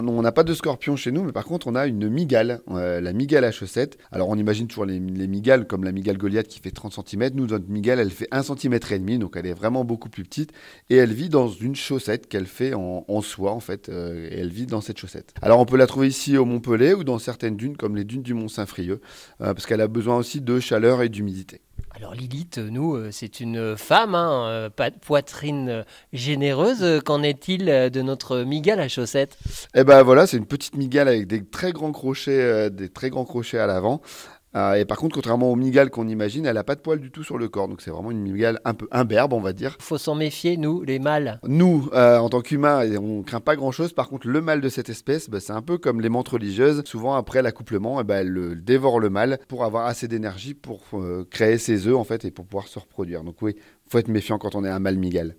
On n'a pas de scorpion chez nous, mais par contre, on a une mygale, la mygale à chaussettes. Alors, on imagine toujours les mygales comme la mygale Goliath qui fait 30 centimètres. Nous, notre mygale, elle fait 1,5 cm, donc elle est vraiment beaucoup plus petite. Et elle vit dans une chaussette qu'elle fait en soie, en fait. Et elle vit dans cette chaussette. Alors, on peut la trouver ici au Mont-Pelé ou dans certaines dunes, comme les dunes du Mont-Saint-Frieux, parce qu'elle a besoin aussi de chaleur et d'humidité. Alors Lilith, nous, c'est une femme, hein, pas de poitrine généreuse. Qu'en est-il de notre migale à chaussettes? Et ben voilà, c'est une petite mygale avec des très grands crochets à l'avant. Et par contre, contrairement aux mygales qu'on imagine, elle n'a pas de poils du tout sur le corps. Donc c'est vraiment une mygale un peu imberbe, on va dire. Faut s'en méfier, nous, les mâles. Nous, en tant qu'humains, on craint pas grand-chose. Par contre, le mâle de cette espèce, bah, c'est un peu comme les mantes religieuses. Souvent, après l'accouplement, elle dévore le mâle pour avoir assez d'énergie pour créer ses œufs en fait et pour pouvoir se reproduire. Donc oui, faut être méfiant quand on est un mâle mygale.